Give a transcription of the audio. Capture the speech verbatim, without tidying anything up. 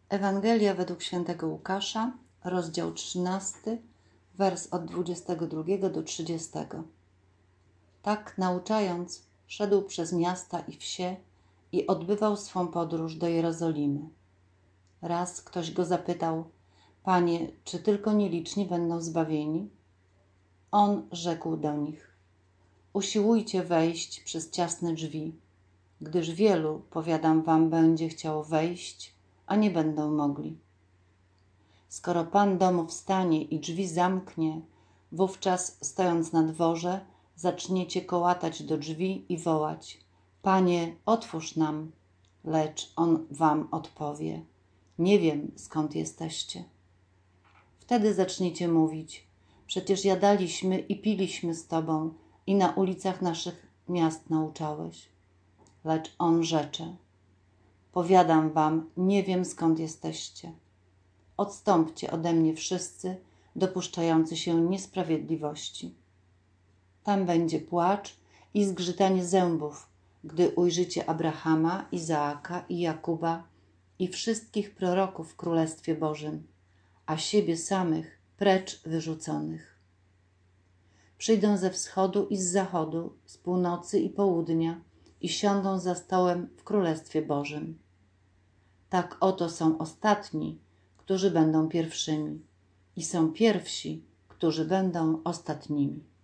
Ewangelia według świętego Łukasza, rozdział trzynasty, wers od dwudziestego drugiego do trzydziestego. Tak nauczając, szedł przez miasta i wsie i odbywał swą podróż do Jerozolimy. Raz ktoś go zapytał: Panie, czy tylko nieliczni będą zbawieni? On rzekł do nich: Usiłujcie wejść przez ciasne drzwi, gdyż wielu, powiadam wam, będzie chciało wejść, a nie będą mogli. Skoro pan domu wstanie i drzwi zamknie, wówczas, stojąc na dworze, zaczniecie kołatać do drzwi i wołać: Panie, otwórz nam! Lecz on wam odpowie: Nie wiem, skąd jesteście. Wtedy zaczniecie mówić: Przecież jadaliśmy i piliśmy z tobą i na ulicach naszych miast nauczałeś. Lecz on rzecze: Powiadam wam, nie wiem, skąd jesteście. Odstąpcie ode mnie wszyscy dopuszczający się niesprawiedliwości. Tam będzie płacz i zgrzytanie zębów, gdy ujrzycie Abrahama, Izaaka i Jakuba i wszystkich proroków w Królestwie Bożym, a siebie samych precz wyrzuconych. Przyjdą ze wschodu i z zachodu, z północy i południa i siądą za stołem w Królestwie Bożym. Tak oto są ostatni, którzy będą pierwszymi, i są pierwsi, którzy będą ostatnimi.